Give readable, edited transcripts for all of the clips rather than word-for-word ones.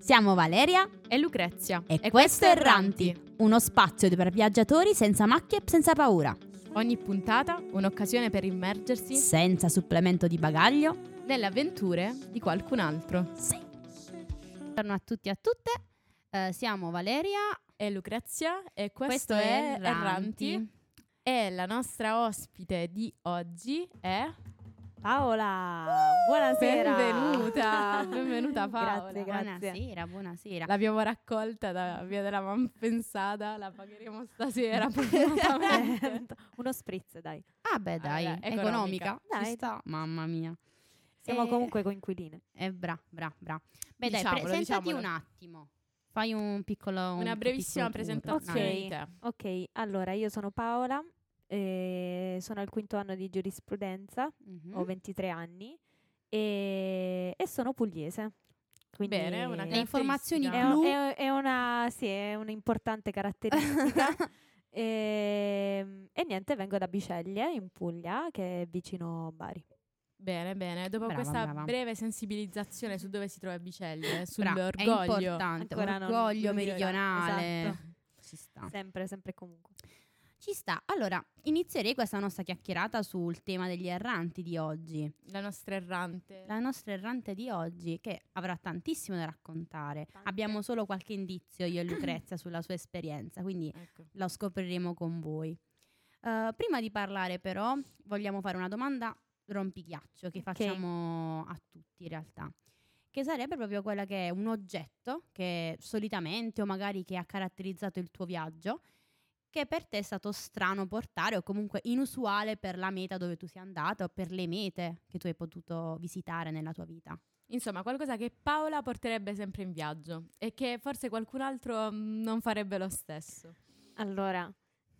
Siamo Valeria e Lucrezia e questo è Erranti, uno spazio per viaggiatori senza macchie e senza paura. Ogni puntata un'occasione per immergersi senza supplemento di bagaglio nelle avventure di qualcun altro. Sì. Buongiorno a tutti e a tutte, siamo Valeria e Lucrezia e questo è Erranti. E la nostra ospite di oggi è Paola. Buonasera. Benvenuta Paola. Grazie. Buonasera. L'abbiamo raccolta da via della Malpensata, la pagheremo stasera. Uno spritz, dai. Ah beh, dai, economica. Dai. Ci sta, mamma mia. Siamo comunque coinquiline. Bra. Beh, diciamolo, dai, presentati diciamolo. un attimo. Fai un piccolo Una brevissima presentazione di te. Ok, allora io sono Paola, sono al quinto anno di giurisprudenza, ho 23 anni e sono pugliese. Quindi Bene, una le informazioni caratteristica. è un'importante caratteristica. E niente, vengo da Biceglie in Puglia, che è vicino Bari. Bene. Dopo Brava, questa brava. breve sensibilizzazione su dove si trova Biceglie, È sull'orgoglio. importante, Ancora non- orgoglio non meridionale. esatto. Ci sta. Sempre e comunque. Ci sta. Allora, inizierei questa nostra chiacchierata sul tema degli erranti di oggi. La nostra errante. La nostra errante di oggi, che avrà tantissimo da raccontare. Tante. Abbiamo solo qualche indizio, io e Lucrezia, sulla sua esperienza, quindi Ecco. lo scopriremo con voi. Prima di parlare, però, vogliamo fare una domanda rompighiaccio che facciamo a tutti in realtà. Che sarebbe proprio quella che è un oggetto che solitamente o magari che ha caratterizzato il tuo viaggio, che per te è stato strano portare o comunque inusuale per la meta dove tu sei andata o per le mete che tu hai potuto visitare nella tua vita. Insomma, qualcosa che Paola porterebbe sempre in viaggio e che forse qualcun altro non farebbe lo stesso. Allora,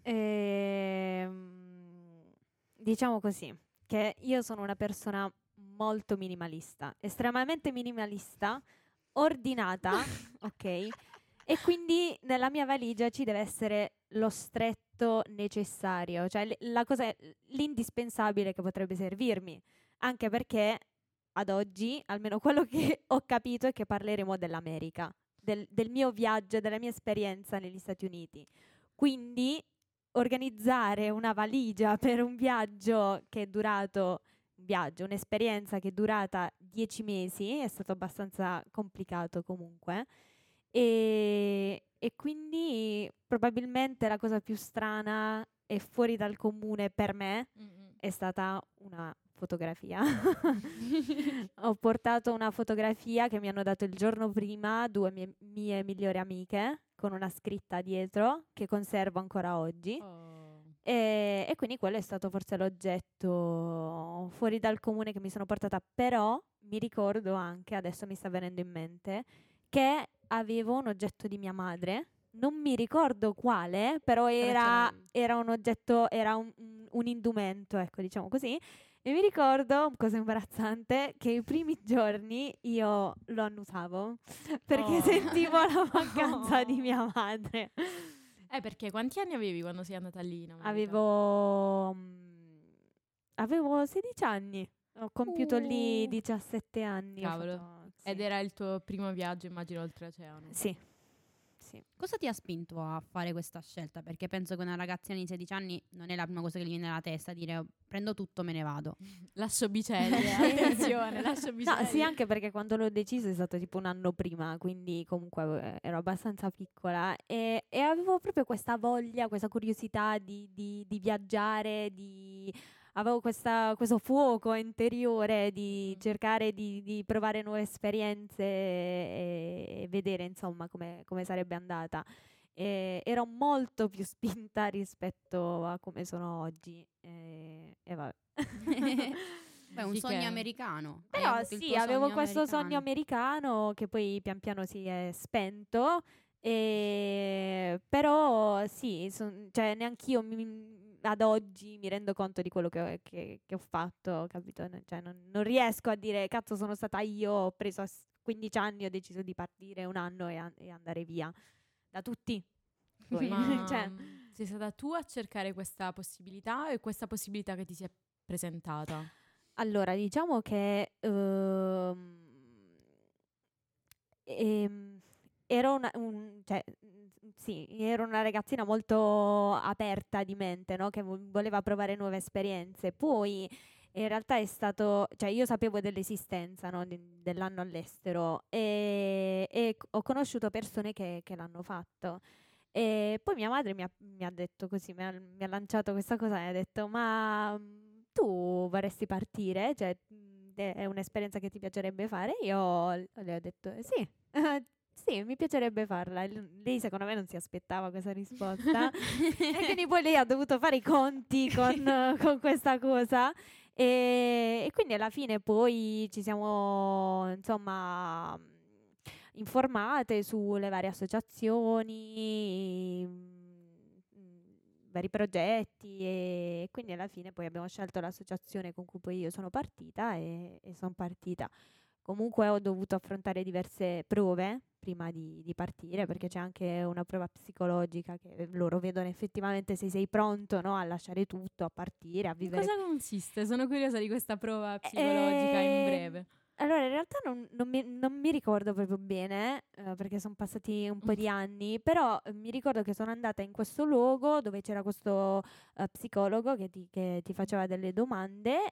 diciamo così, che io sono una persona molto minimalista, estremamente minimalista, ordinata, ok? E quindi nella mia valigia ci deve essere lo stretto necessario, cioè la cosa, l'indispensabile che potrebbe servirmi, anche perché ad oggi, almeno quello che ho capito è che parleremo dell'America, del mio viaggio, della mia esperienza negli Stati Uniti. Quindi organizzare una valigia per un viaggio che è durato, un'esperienza che è durata 10 mesi, è stato abbastanza complicato comunque. E quindi probabilmente la cosa più strana e fuori dal comune per me è stata una fotografia. Ho portato una fotografia che mi hanno dato il giorno prima due mie migliori amiche con una scritta dietro che conservo ancora oggi. E quindi quello è stato forse l'oggetto fuori dal comune che mi sono portata. Però mi ricordo anche, adesso mi sta venendo in mente, che avevo un oggetto di mia madre, non mi ricordo quale, però era un oggetto, era un indumento, ecco, diciamo così. E mi ricordo, cosa imbarazzante, che i primi giorni io lo annusavo perché sentivo la mancanza di mia madre. Perché quanti anni avevi quando sei andata lì in America? Avevo 16 anni. Ho compiuto lì 17 anni. Cavolo. Sì. Ed era il tuo primo viaggio, immagino, oltreoceano. Sì. Cosa ti ha spinto a fare questa scelta? Perché penso che una ragazzina di 16 anni non è la prima cosa che gli viene alla testa, dire prendo tutto, me ne vado. Lascio Biceglie, attenzione, lascio Biceglie. No, sì, anche perché quando l'ho deciso è stato tipo un anno prima, quindi comunque ero abbastanza piccola e avevo proprio questa voglia, questa curiosità di viaggiare, avevo questo fuoco interiore di cercare di provare nuove esperienze e vedere insomma come sarebbe andata. Ero molto più spinta rispetto a come sono oggi e vabbè. Beh, un sogno americano. Hai Però avuto il sì, tuo avevo sogno questo americano. sogno americano che poi pian piano si è spento. Però sì, cioè neanch'io ad oggi mi rendo conto di quello che ho fatto, capito? Cioè, non riesco a dire, cazzo, sono stata io, ho preso a 15 anni, ho deciso di partire un anno e andare via da tutti. Poi, Ma cioè, sei stata tu a cercare questa possibilità o è questa possibilità che ti si è presentata? allora, diciamo che ero una ragazzina molto aperta di mente, no? Che voleva provare nuove esperienze. Poi in realtà è stato, cioè io sapevo dell'esistenza, no? Dell'anno all'estero e ho conosciuto persone che l'hanno fatto. E poi mia madre mi ha detto così, mi ha lanciato questa cosa e ha detto: ma tu vorresti partire? Cioè, è un'esperienza che ti piacerebbe fare? Io le ho detto sì, sì, mi piacerebbe farla. Lei secondo me non si aspettava questa risposta e quindi poi lei ha dovuto fare i conti con questa cosa e quindi alla fine poi ci siamo insomma informate sulle varie associazioni, vari progetti e quindi alla fine poi abbiamo scelto l'associazione con cui poi io sono partita e sono partita. Comunque ho dovuto affrontare diverse prove prima di partire, perché c'è anche una prova psicologica che loro vedono effettivamente se sei pronto, no, a lasciare tutto, a partire, a vivere. Cosa consiste? Sono curiosa di questa prova psicologica in breve. Allora, in realtà non mi ricordo proprio bene, perché sono passati un po' di anni, però mi ricordo che sono andata in questo luogo dove c'era questo psicologo che ti faceva delle domande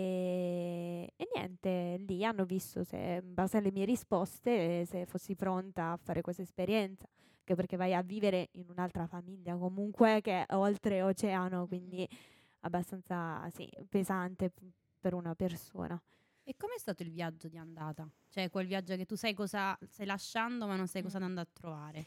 e niente, lì hanno visto se, in base alle mie risposte, se fossi pronta a fare questa esperienza, anche perché vai a vivere in un'altra famiglia comunque che è oltre oceano, quindi abbastanza sì, pesante per una persona. E com'è stato il viaggio di andata? Cioè quel viaggio che tu sai cosa stai lasciando ma non sai cosa andando a trovare.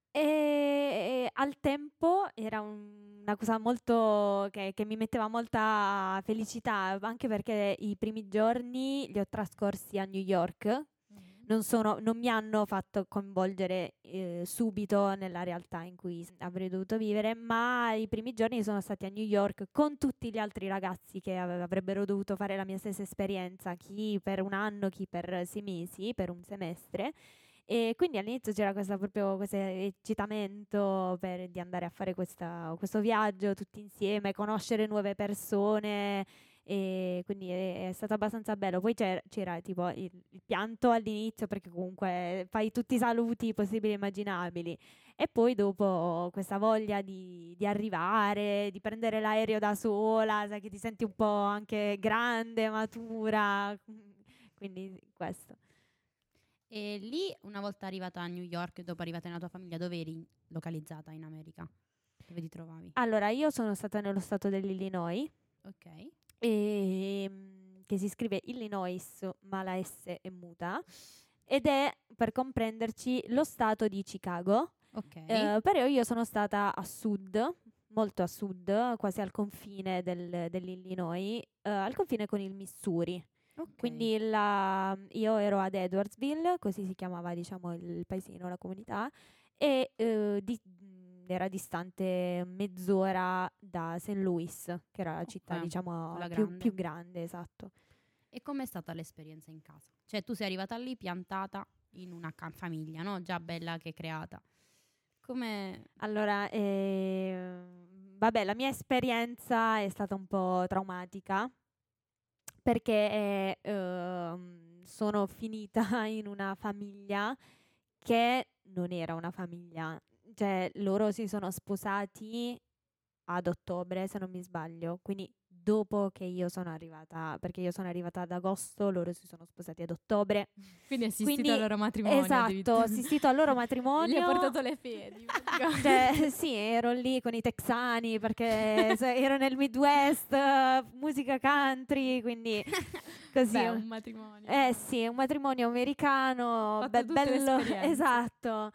E al tempo era una cosa molto che mi metteva molta felicità, anche perché i primi giorni li ho trascorsi a New York. Non mi hanno fatto coinvolgere subito nella realtà in cui avrei dovuto vivere, ma i primi giorni sono stati a New York con tutti gli altri ragazzi che avrebbero dovuto fare la mia stessa esperienza, chi per un anno, chi per 6 mesi, per un semestre. E quindi all'inizio c'era questo eccitamento di andare a fare questo viaggio tutti insieme, conoscere nuove persone. E quindi è stato abbastanza bello. Poi c'era tipo il pianto all'inizio, perché comunque fai tutti i saluti possibili e immaginabili, e poi dopo questa voglia di arrivare, di prendere l'aereo da sola, sai che ti senti un po' anche grande, matura, quindi questo. E lì, una volta arrivata a New York, dopo arrivata nella tua famiglia, dove eri localizzata in America? Dove ti trovavi? Allora, io sono stata nello stato dell'Illinois. Ok. Che si scrive Illinois, ma la S è muta, ed è, per comprenderci, lo stato di Chicago. Ok. Però io sono stata a sud, molto a sud, quasi al confine dell'Illinois, al confine con il Missouri. Okay. Quindi io ero ad Edwardsville, così si chiamava, diciamo, il paesino, la comunità, e era distante mezz'ora da St. Louis, che era la città, diciamo, più grande, esatto. E com'è stata l'esperienza in casa? Cioè, tu sei arrivata lì piantata in una famiglia, no? Già bella che creata. Come? Allora, vabbè, la mia esperienza è stata un po' traumatica, perché sono finita in una famiglia che non era una famiglia. Cioè, loro si sono sposati ad ottobre, se non mi sbaglio, quindi dopo che io sono arrivata, perché io sono arrivata ad agosto, loro si sono sposati ad ottobre. Quindi hai assistito al loro matrimonio. Esatto, ho assistito al loro matrimonio. Gli ho portato le fedi. Cioè, sì, ero lì con i texani, perché ero nel Midwest, musica country, quindi così. Beh, un matrimonio. Sì, un matrimonio americano, bello, esatto.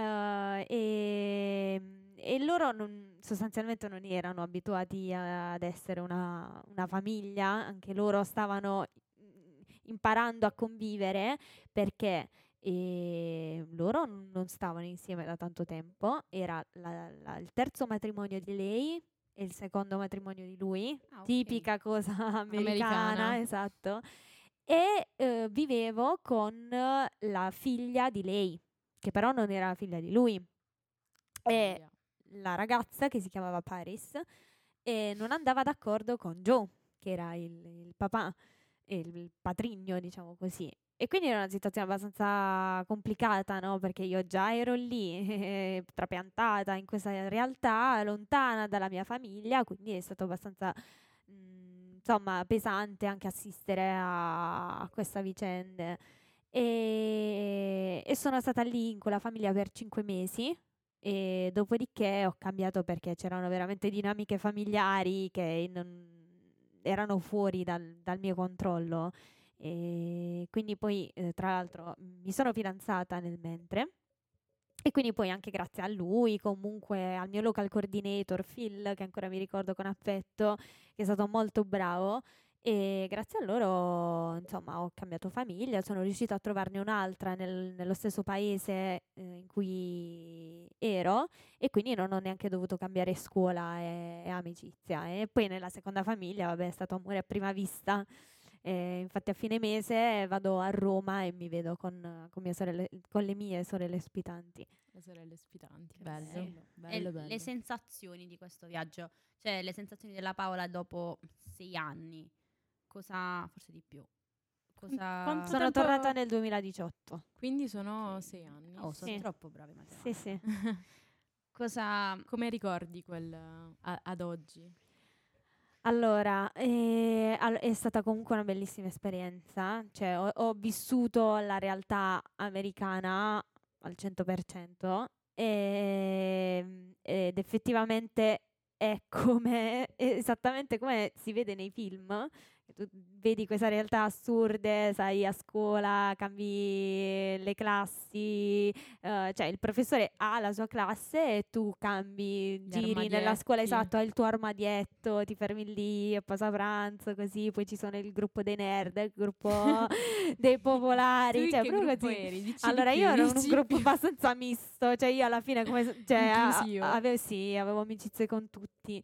E loro sostanzialmente non erano abituati ad essere una famiglia, anche loro stavano imparando a convivere, perché loro non stavano insieme da tanto tempo, era il terzo matrimonio di lei e il secondo matrimonio di lui, tipica cosa americana, esatto. E vivevo con la figlia di lei, che però non era la figlia di lui. E la ragazza, che si chiamava Paris, non andava d'accordo con Joe, che era il papà, il patrigno, diciamo così. E quindi era una situazione abbastanza complicata, no? Perché io già ero lì, trapiantata in questa realtà, lontana dalla mia famiglia, quindi è stato abbastanza, insomma, pesante anche assistere a questa vicenda. E sono stata lì in quella famiglia per 5 mesi. E dopodiché ho cambiato perché c'erano veramente dinamiche familiari che erano fuori dal mio controllo. E quindi poi, tra l'altro, mi sono fidanzata nel mentre. E quindi poi anche grazie a lui, comunque al mio local coordinator Phil, che ancora mi ricordo con affetto, che è stato molto bravo. E grazie a loro, insomma, ho cambiato famiglia, sono riuscita a trovarne un'altra nello stesso paese in cui ero, e quindi non ho neanche dovuto cambiare scuola e amicizia. E poi nella seconda famiglia, vabbè, è stato amore a prima vista. Infatti a fine mese vado a Roma e mi vedo con le mie sorelle ospitanti. Le sorelle ospitanti, Che bello, bello. bello, E bello. le sensazioni di questo viaggio, cioè le sensazioni della Paola dopo 6 anni, cosa, forse di più, cosa... Quanto Sono tempo- tornata nel 2018. Quindi sono Ok. 6 anni. Oh, sono Sì. troppo bravi in matematica. Sì, sì. Cosa... Come ricordi ad oggi? Allora, è stata comunque una bellissima esperienza, cioè ho vissuto la realtà americana al 100%, ed effettivamente è esattamente come si vede nei film. Che tu vedi questa realtà assurde, sai, a scuola, cambi le classi, cioè il professore ha la sua classe e tu cambi, Gli giri nella scuola, armadietti. esatto, hai il tuo armadietto, ti fermi lì a pausa pranzo, così, poi ci sono il gruppo dei nerd, il gruppo dei popolari, Tu cioè che proprio gruppo così. eri? Dici Allora di io più, ero in un dici gruppo più. abbastanza misto, cioè io alla fine cioè, Inclusivo. avevo amicizie con tutti,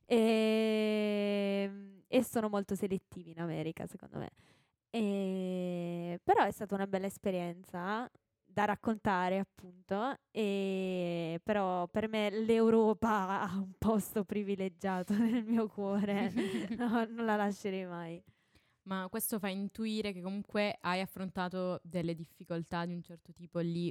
e sono molto selettivi in America, secondo me. Però è stata una bella esperienza da raccontare, appunto, però per me l'Europa ha un posto privilegiato nel mio cuore. No, non la lascerei mai. Ma questo fa intuire che comunque hai affrontato delle difficoltà di un certo tipo lì.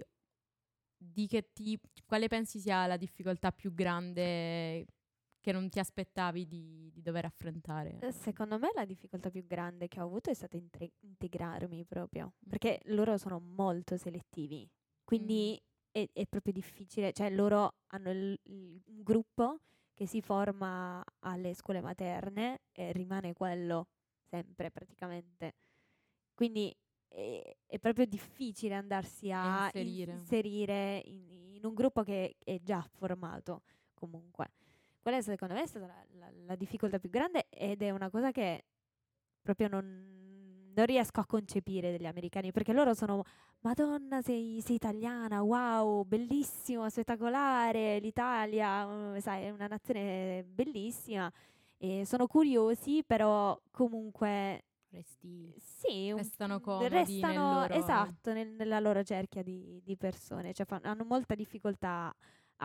Quale pensi sia la difficoltà più grande che non ti aspettavi di dover affrontare? Secondo me la difficoltà più grande che ho avuto è stata integrarmi proprio, perché loro sono molto selettivi, quindi è proprio difficile, cioè loro hanno un gruppo che si forma alle scuole materne e rimane quello sempre praticamente. Quindi è proprio difficile andarsi a inserire in un gruppo che è già formato comunque. Quella secondo me è stata la difficoltà più grande, ed è una cosa che proprio non riesco a concepire degli americani, perché loro sono: Madonna, sei italiana, wow, bellissimo, spettacolare, l'Italia, sai, è una nazione bellissima. E sono curiosi, però comunque sì, Restano comodi restano, nel loro... esatto, nella loro cerchia di persone, cioè hanno molta difficoltà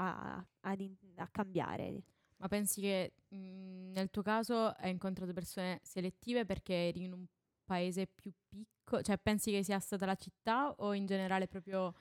a cambiare. Ma pensi che nel tuo caso hai incontrato persone selettive perché eri in un paese più piccolo? Cioè pensi che sia stata la città o in generale proprio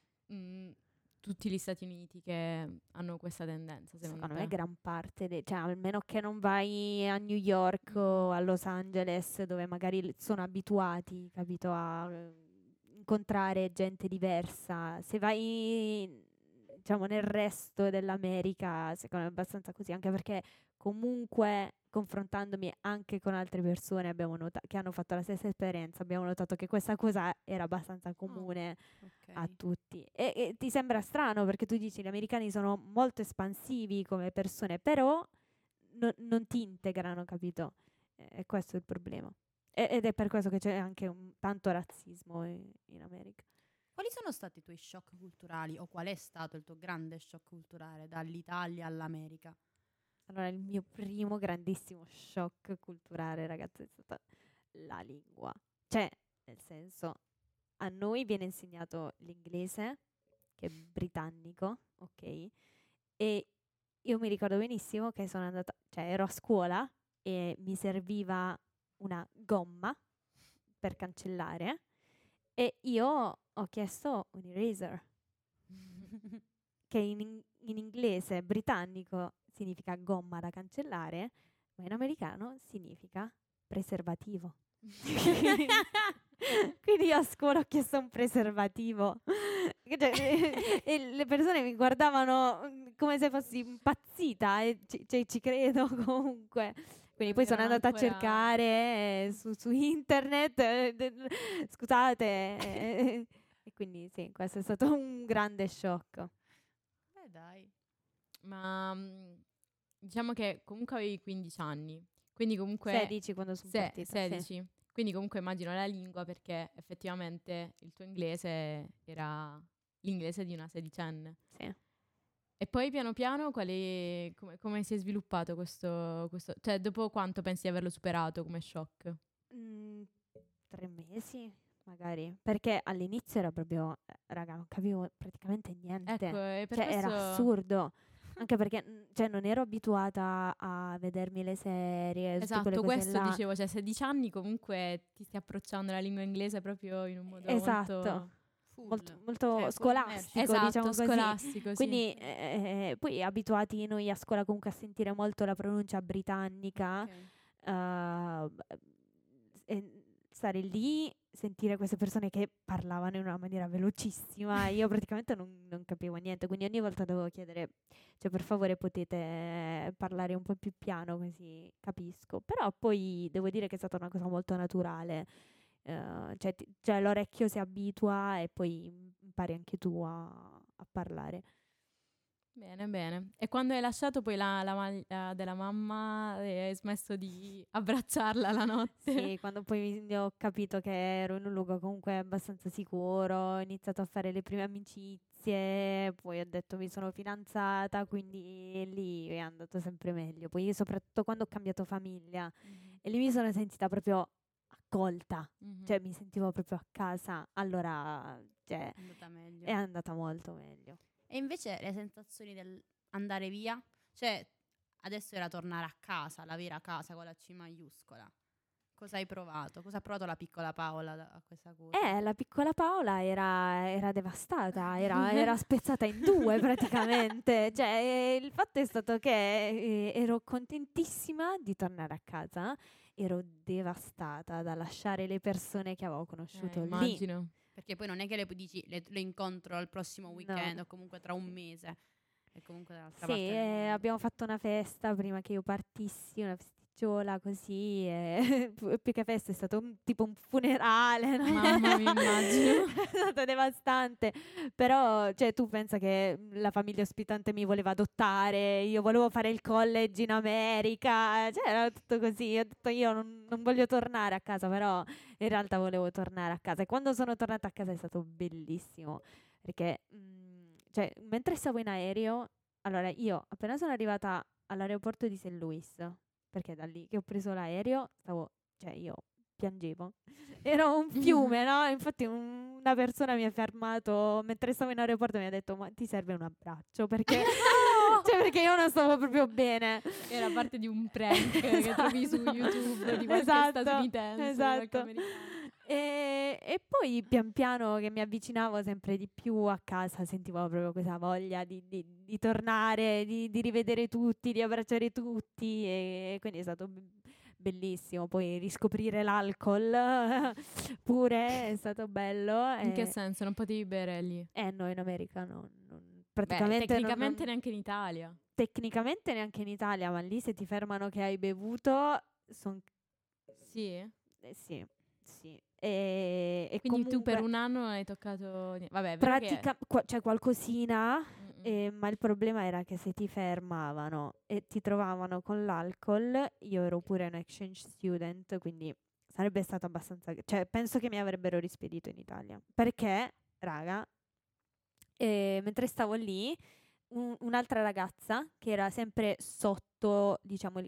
tutti gli Stati Uniti che hanno questa tendenza, secondo Me te? gran parte, cioè almeno che non vai a New York o a Los Angeles, dove magari sono abituati, capito, a incontrare gente diversa. Se vai, diciamo, nel resto dell'America, secondo me è abbastanza così, anche perché comunque confrontandomi anche con altre persone che hanno fatto la stessa esperienza, abbiamo notato che questa cosa era abbastanza comune a tutti. E ti sembra strano perché tu dici gli americani sono molto espansivi come persone, però non ti integrano, capito? E questo è il problema. Ed è per questo che c'è anche tanto razzismo in America. Quali sono stati i tuoi shock culturali, o qual è stato il tuo grande shock culturale dall'Italia all'America? Allora, il mio primo grandissimo shock culturale, ragazzi, è stata la lingua. Cioè, nel senso, a noi viene insegnato l'inglese, che è britannico, ok? E io mi ricordo benissimo che sono andata, cioè ero a scuola e mi serviva una gomma per cancellare, E io ho chiesto un eraser, che in inglese britannico significa gomma da cancellare, ma in americano significa preservativo. Quindi io a scuola ho chiesto un preservativo. E le persone mi guardavano come se fossi impazzita e ci credo comunque. Quindi poi sono Erano andata a ancora- cercare su internet, scusate, e quindi sì, questo è stato un grande shock. Dai. Ma diciamo che comunque avevi 15 anni, quindi comunque 16 quando sono partita. sì. 16. Quindi comunque immagino la lingua, perché effettivamente il tuo inglese era l'inglese di una sedicenne. Sì. E poi piano piano come si è sviluppato questo... Cioè dopo quanto pensi di averlo superato come shock? 3 mesi magari, perché all'inizio era proprio, raga, non capivo praticamente niente. Ecco, e per Cioè questo... era assurdo, anche perché cioè, non ero abituata a vedermi le serie, tutte quelle Esatto, cose questo là. dicevo, cioè 16 anni comunque ti stai approcciando alla lingua inglese proprio in un modo Esatto. molto... Molto Cioè, scolastico, Esatto, diciamo così. scolastico, sì. Quindi poi abituati noi a scuola comunque a sentire molto la pronuncia britannica, Ok. e stare lì, sentire queste persone che parlavano in una maniera velocissima, io praticamente non capivo niente, quindi ogni volta dovevo chiedere, cioè per favore potete parlare un po' più piano così capisco, però poi devo dire che è stata una cosa molto naturale, cioè l'orecchio si abitua e poi impari anche tu a parlare. Bene, bene. E quando hai lasciato poi la maglia della mamma e hai smesso di abbracciarla la notte? Sì, quando poi ho capito che ero in un luogo comunque abbastanza sicuro, ho iniziato a fare le prime amicizie, poi ho detto mi sono fidanzata, quindi lì è andato sempre meglio. Poi soprattutto quando ho cambiato famiglia e lì mi sono sentita proprio accolta, cioè mi sentivo proprio a casa, allora cioè, È andata meglio. è andata molto meglio. E invece le sensazioni del andare via? Cioè, adesso era tornare a casa, la vera casa con la C maiuscola. Cosa hai provato? Cosa ha provato la piccola Paola a questa cosa? La piccola Paola era devastata, era spezzata in due praticamente. Cioè, il fatto è stato che ero contentissima di tornare a casa, ero devastata da lasciare le persone che avevo conosciuto lì. Immagino. Perché poi non è che le dici le incontro al prossimo weekend No. o comunque tra un mese. E comunque dall'altra Sì, parte del mondo. abbiamo fatto una festa prima che io partissi, una festicciola così, e più che festa è stato tipo un funerale, no? Mamma mia, immagino. È stato devastante, però cioè, tu pensa che la famiglia ospitante mi voleva adottare, io volevo fare il college in America, cioè era tutto così, ho detto io non voglio tornare a casa, però in realtà volevo tornare a casa e quando sono tornata a casa è stato bellissimo, perché cioè, mentre stavo in aereo, allora io appena sono arrivata all'aeroporto di St. Louis, perché da lì che ho preso l'aereo, cioè io piangevo. Era un fiume, no? Infatti una persona mi ha fermato mentre stavo in aeroporto e mi ha detto ma ti serve un abbraccio? Perché, cioè, perché io non stavo proprio bene. Era parte di un prank che trovi su YouTube di qualche Esatto, statunitense, esatto. qualche americano. E poi pian piano che mi avvicinavo sempre di più a casa sentivo proprio questa voglia di tornare, di rivedere tutti, di abbracciare tutti e quindi è stato bellissimo. Poi riscoprire l'alcol pure è stato bello. In che senso? Non potevi bere lì? No, in America non Beh, praticamente tecnicamente neanche in Italia. tecnicamente neanche in Italia, ma lì se ti fermano che hai bevuto Sì? sì, sì. E Quindi comunque tu per un anno non hai toccato niente. Vabbè, è vero che... cioè qualcosina, Mm-mm. ma il problema era che se ti fermavano e ti trovavano con l'alcol, io ero pure un exchange student, quindi sarebbe stato abbastanza... Cioè, penso che mi avrebbero rispedito in Italia. Perché, raga, mentre stavo lì, un'altra ragazza che era sempre sotto, diciamo,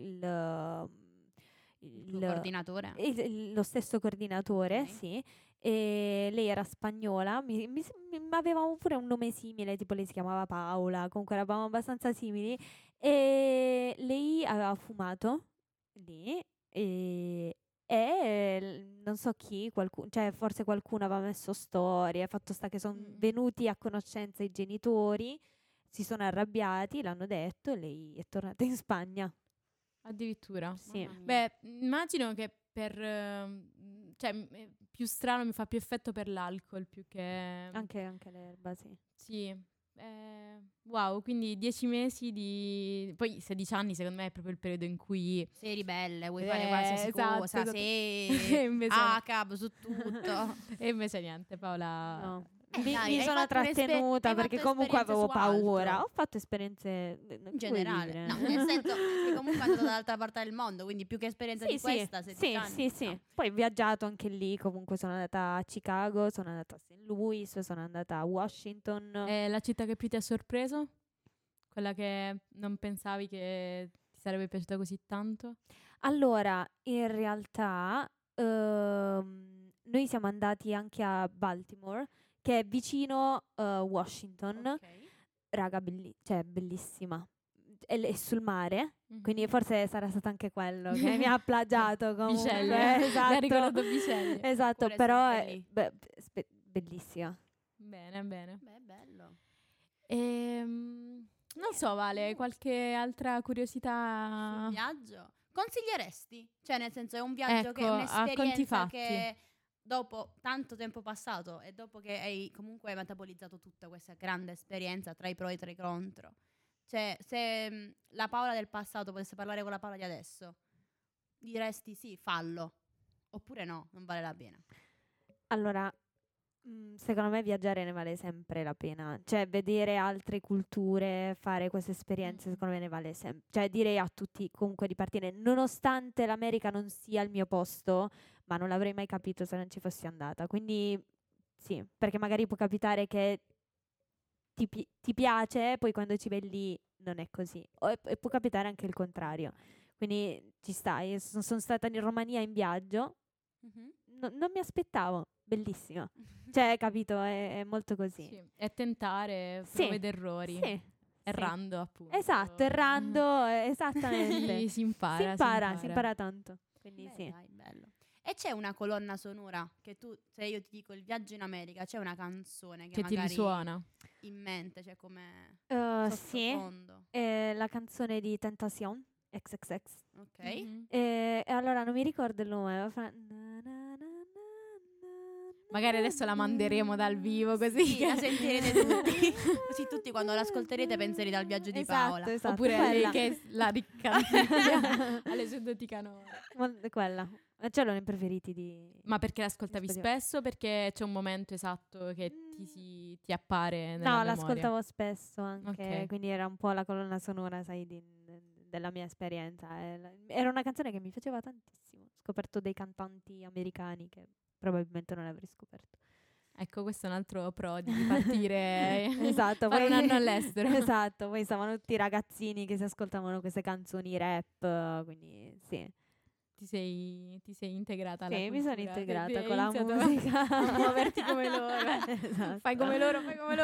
Il tuo coordinatore. lo stesso coordinatore, Ok. sì. E lei era spagnola, avevamo pure un nome simile, tipo lei si chiamava Paola, comunque eravamo abbastanza simili. E lei aveva fumato lì E non so chi, cioè forse qualcuno aveva messo storie, fatto sta che sono venuti a conoscenza i genitori, si sono arrabbiati, l'hanno detto e lei è tornata in Spagna. Addirittura. Sì. Mamma mia. Beh, immagino che cioè, più strano, mi fa più effetto per l'alcol più che... Anche l'erba, sì. Sì. Wow, quindi 10 mesi di... Poi 16 anni secondo me è proprio il periodo in cui... Sei ribelle, vuoi fare qualsiasi esatto, cosa, esatto. sei Invece- ACAB su tutto. E invece niente, Paola... No. Dai, Mi hai sono fatto trattenuta hai perché fatto comunque esperienze avevo su altro. paura. Ho fatto esperienze In generale, no, nel senso sei comunque andato dall'altra parte del mondo, quindi più che esperienza di questa, 16 anni. sì. No. Poi ho viaggiato anche lì, comunque sono andata a Chicago, sono andata a St. Louis, sono andata a Washington. È la città che più ti ha sorpreso? Quella che non pensavi che ti sarebbe piaciuta così tanto? Allora, in realtà noi siamo andati anche a Baltimore, che è vicino Washington. Ok. Raga, cioè bellissima. È sul mare, Mhm. quindi forse sarà stato anche quello che mi ha plagiato comunque. Biceglie. Mi ha Esatto. ricordato Biceglie. Esatto, Pure però sempre è lì. bellissima. Bene, bene. Beh, bello. Non so, Vale, qualche altra curiosità? Sul viaggio consiglieresti? Cioè, nel senso, è un viaggio che è Ecco, a conti un'esperienza fatti. che dopo tanto tempo passato e dopo che hai comunque metabolizzato tutta questa grande esperienza tra i pro e tra i contro. Cioè, se la Paola del passato potesse parlare con la Paola di adesso, diresti sì, fallo. Oppure no, non vale la pena. Allora, secondo me viaggiare ne vale sempre la pena. Cioè, vedere altre culture, fare queste esperienze, secondo me ne vale sempre. Cioè, direi a tutti comunque di partire, nonostante l'America non sia il mio posto, ma non l'avrei mai capito se non ci fossi andata. Quindi, sì, perché magari può capitare che ti piace, poi quando ci vai lì non è così. E può capitare anche il contrario. Quindi ci stai. Io sono stata in Romania in viaggio. Non mi aspettavo, bellissima. Cioè, capito, è molto così. Sì, è tentare, Sì, prove ed errori. Sì, Errando, appunto. esatto, errando, esattamente. Si impara, Si impara tanto. Quindi Beh, sì. dai, bello. E c'è una colonna sonora che tu, se io ti dico il viaggio in America, c'è una canzone Che ti magari risuona. in mente, cioè come Sì, sottofondo. la canzone di Tentacion, XXX. Ok? Mhm. E allora non mi ricordo il nome, ma fa... na, na, na, na, Magari adesso la manderemo dal vivo così. Sì, la sentirete tutti. Così tutti quando l'ascolterete penserete al viaggio di Paola. Esatto, Oppure quella. lei che la ricanticchia alle sue doti canore. Quella. Ce l'ho nei preferiti di... Ma perché l'ascoltavi Spero. spesso? Perché c'è un momento esatto che ti appare nella No, memoria? l'ascoltavo spesso anche, Ok. quindi era un po' la colonna sonora, sai, della mia esperienza. Era una canzone che mi faceva tantissimo. Ho scoperto dei cantanti americani che probabilmente non avrei scoperto. Ecco, questo è un altro pro di partire Esatto, fare poi- un anno all'estero. Esatto, poi stavano tutti i ragazzini che si ascoltavano queste canzoni rap, quindi sì. Ti sei integrata alla Sì, mi sono cultura, integrata hai con la iniziato musica. a muoverti come loro. Esatto. Fai come loro,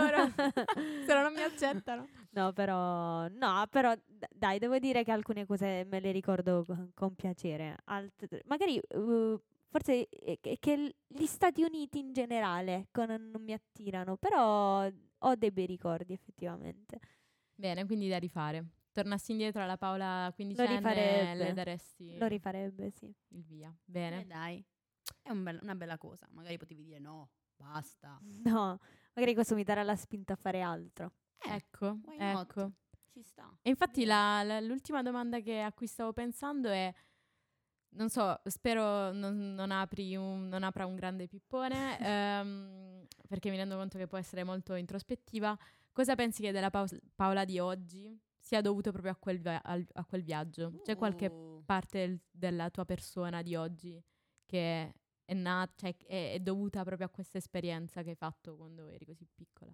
se no non mi accettano. No, però dai, devo dire che alcune cose me le ricordo con piacere. Magari forse è che gli Stati Uniti in generale ecco, non mi attirano, però ho dei bei ricordi effettivamente. Bene, quindi da rifare. Tornassi indietro alla Paola Lo 15enne, rifarebbe. le daresti Lo rifarebbe, sì. il via. Bene. Dai, è una bella cosa. Magari potevi dire no, basta. No, magari questo mi darà la spinta a fare altro. Ecco, why not? ecco. Ci sta. E infatti l'ultima domanda a cui stavo pensando è, non so, spero non apra un grande pippone, perché mi rendo conto che può essere molto introspettiva. Cosa pensi che della Paola di oggi sia dovuto proprio a quel viaggio? C'è qualche parte della tua persona di oggi che è nata, cioè è dovuta proprio a questa esperienza che hai fatto quando eri così piccola?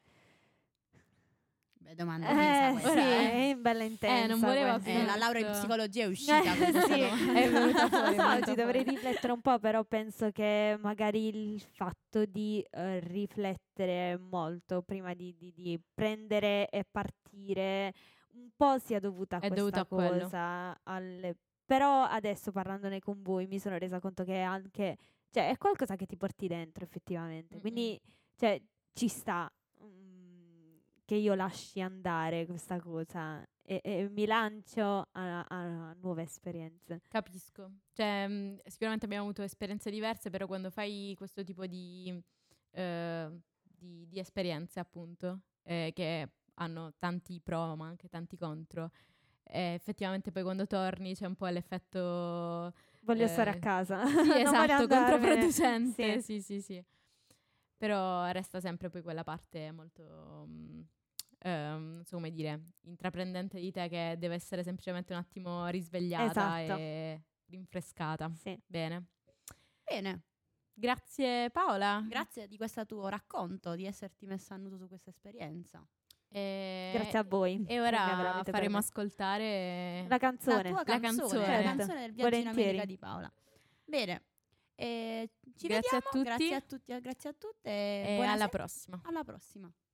Beh, domanda fissa Sì, questa, è bella intensa. non volevo questa. La laurea in psicologia è uscita. questa Sì, domanda. è venuta fuori, è No, venuta ci dovrei fuori. riflettere un po', però penso che magari il fatto di riflettere molto prima di prendere e partire un po' sia dovuta a È questa dovuta a quello. cosa, Però adesso parlandone con voi mi sono resa conto che è anche, cioè è qualcosa che ti porti dentro effettivamente, quindi cioè ci sta che io lasci andare questa cosa e mi lancio a nuove esperienze. Capisco. Cioè, sicuramente abbiamo avuto esperienze diverse, però quando fai questo tipo di esperienze, appunto, che hanno tanti pro ma anche tanti contro, effettivamente poi quando torni c'è un po' l'effetto... Voglio stare a casa. Sì, Non voglio esatto, andarmene. controproducente. Sì. Sì. Però resta sempre poi quella parte molto, non so come dire, intraprendente di te che deve essere semplicemente un attimo risvegliata Esatto. e rinfrescata. Sì. Bene. Bene, Grazie Paola. grazie di questo tuo racconto, di esserti messa a nudo su questa esperienza. Grazie a voi. E che mi ora avete faremo permesso. ascoltare La canzone. La tua La canzone, canzone. la canzone del viaggio in Volentieri. America di Paola. Bene, ci Grazie a vediamo, tutti. grazie a tutti e grazie a tutte. e Buonasera. alla prossima. Alla prossima.